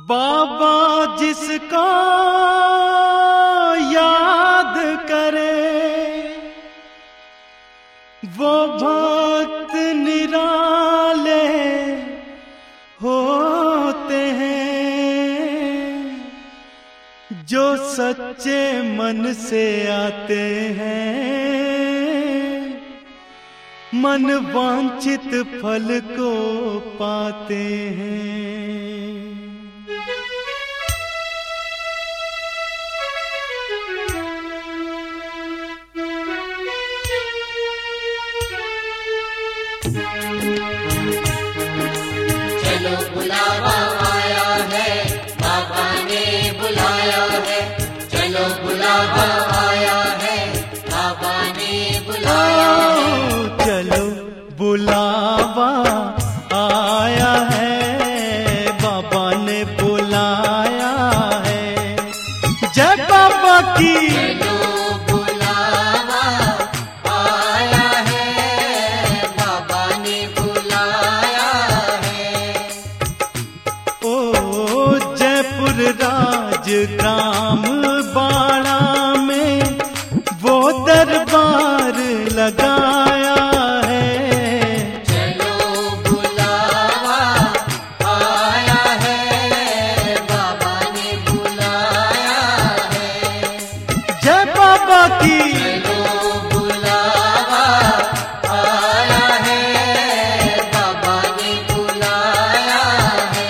बाबा जिसको याद करे वो भक्त निराले होते हैं। जो सच्चे मन से आते हैं मन वांछित फल को पाते हैं। चलो बुलावा आया है, बाबा ने बुलाया है। चलो बुलावा आया है, बाबा ने बुलाया है। चलो बुलावा आया है, बाबा ने बुलाया है। जय बाबा की। राजग्राम बाड़ा में वो दरबार लगाया है। चलो बुलावा आया है, बाबा ने बुलाया है। जय बाबा की। चलो बुलावा आया है, बाबा ने बुलाया है।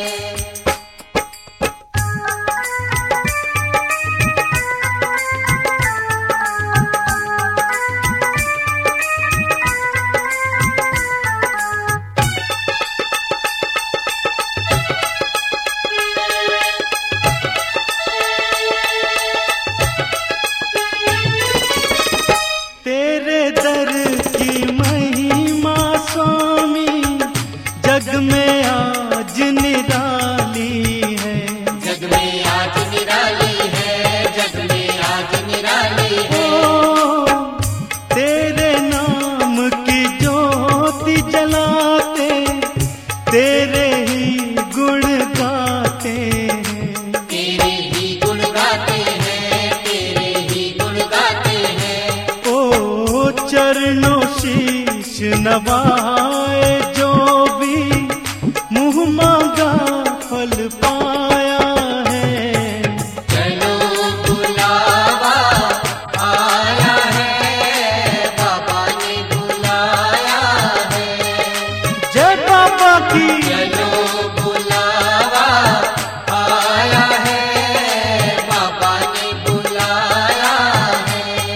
तेरे दर की महिमा स्वामी जग में आज निराली है। जग में आज निराली है, जग में आज निराली है। ओ तेरे नाम की ज्योति जलाते तेरे ही गुण गाते हैं। तेरे ही गुण गाते हैं, तेरे ही गुण गाते हैं। ओ चरणों शीश नवाए जो भी मुँह मांगा फल पाया है। चलो बुलावा आया है, बाबा ने बुलाया है। जय बाबा की। चलो बुलावा आया है, बाबा ने बुलाया है।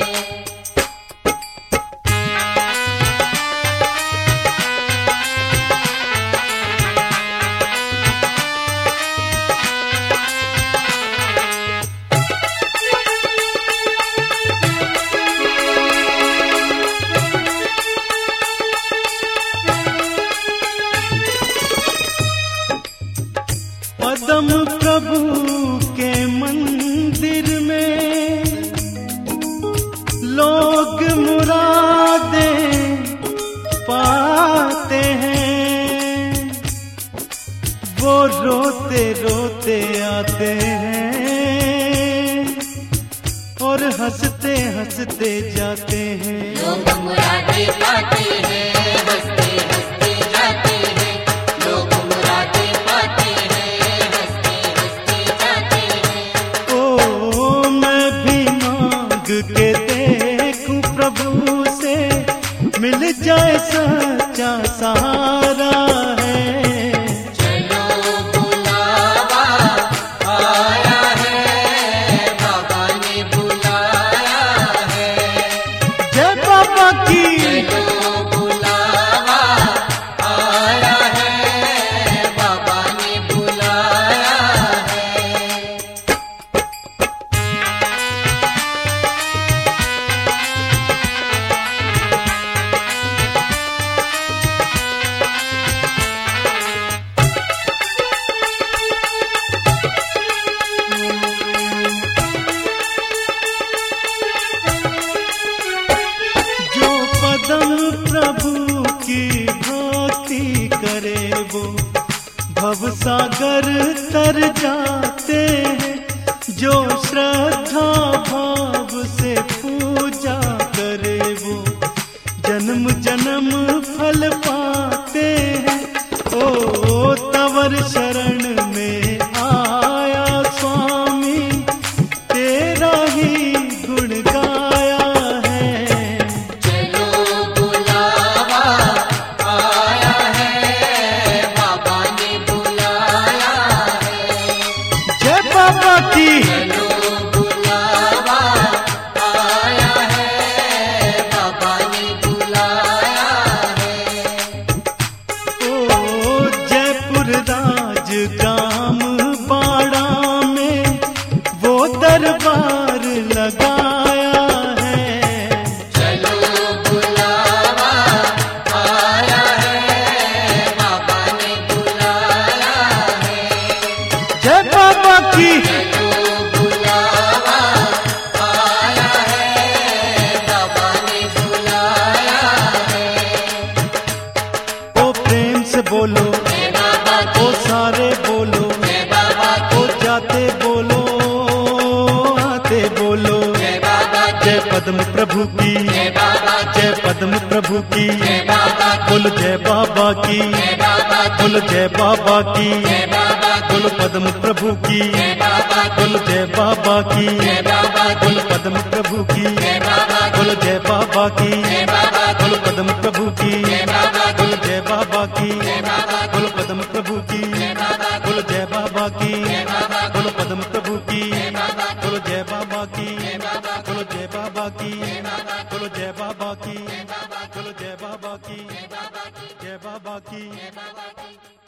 पदम प्रभु के मंदिर में लोग मुरादें पाते हैं। वो रोते रोते आते हैं और हंसते हंसते जाते हैं। लोग मुरादे पाते हैं, हंसते हंसते जाते हैं। लोग मुरादे पाते हैं, हंसते हंसते जाते हैं। ओ मैं भी मांग के देखूं प्रभु से मिल जाए सच्चा सहारा है। चलो बुलावा आया है, बाबा ने बुलाया है। जय बाबा की। चलो बुलावा आया है, बाबा ने बुलाया है। जो पदम प्रभु की भक्ति करे वो भव सागर तर जाते हैं जो श्रद्धा भाव से पूजा करे वो जन्म जन्म फल पाते हैं। ओ तवर शरण में आया स्वामी तेरा ही गुण गाया है। चलो बुलावा आया है, बाबा ने बुलाया है। जय बाबा की चलो बुलावा आया है, बाबा ने बुलाया है। ओ जयपुर राज ग्राम बाड़ा में वो दरबार लगाया है। चलो बुलावा आया है, बाबा ने बुलाया है। जय बाबा की चलो बुलावा आया है, बाबा ने बुलाया है। ओ प्रेम से बोलो, जय बाबा ओ सारे बोलो, जय बाबा ओ जाते बोलो आते बोलो। जय बाबा जय पद्म प्रभु की, जय बाबा जय पद्म प्रभु की, जय बाबा बोलो जय बाबा की, जय बाबा बोलो जय बाबा की, जय बाबा बोलो पद्म प्रभु की, जय बाबा बोलो जय बाबा की, जय बाबा बोलो पद्म प्रभु की, जय बाबा बोलो जय बाबा की, जय बाबा बोलो पद्म प्रभु की, जय बाबा बोलो जय बाबा की, जय बाबा बोलो पद्म प्रभु की, जय बाबा बोलो जय बाबा की, जय बाबा बोलो पद्म प्रभु की, जय बाबा बोलो जय बाबा की, जय बाबा बोलो जय बाबा की, जय बाबा बोलो जय बाबा की, जय बाबा बोलो जय बाबा की, जय बाबा जय बाबा की। जय बाबा